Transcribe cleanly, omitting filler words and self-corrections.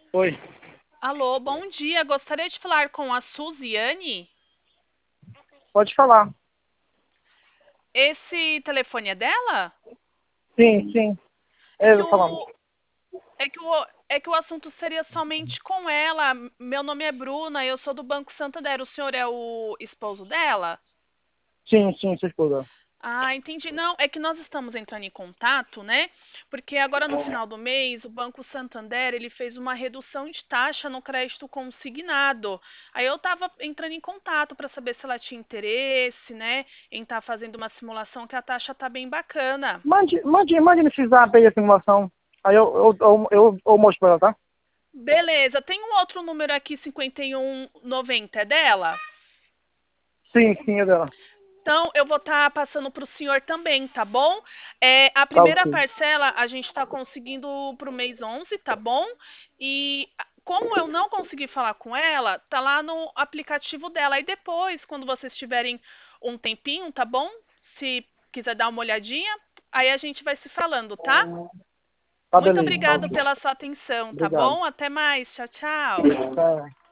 Oi, Alô, bom dia. Gostaria de falar com a Suziane. pode falar. Esse telefone é dela? Sim, sim. É que Eu falando. o, é que o assunto seria somente com ela. Meu nome é Bruna, eu sou do Banco Santander. O senhor é o esposo dela? Sim, sim, sua esposa. Ah, entendi. Não, é que nós estamos entrando em contato, né? Porque agora no final do mês, o Banco Santander, ele fez uma redução de taxa no crédito consignado. Aí eu estava entrando em contato para saber se ela tinha interesse, né, em estar fazendo uma simulação que a taxa tá bem bacana. Mande nesse zap aí a simulação. Aí eu mostro pra ela, tá? Beleza, tem um outro número aqui, 5190, é dela? Sim, sim, é dela. Então, eu vou estar passando para o senhor também, tá bom? A Tá primeira ok. parcela a gente está conseguindo para o mês 11, tá bom? E como eu não consegui falar com ela, tá lá no aplicativo dela. E depois, quando vocês tiverem um tempinho, tá bom? Se quiser dar uma olhadinha, aí a gente vai se falando, tá? Tá Muito beleza, tá obrigado ok. pela sua atenção, tá Obrigado. bom? Até mais. Tchau, tchau. Tá.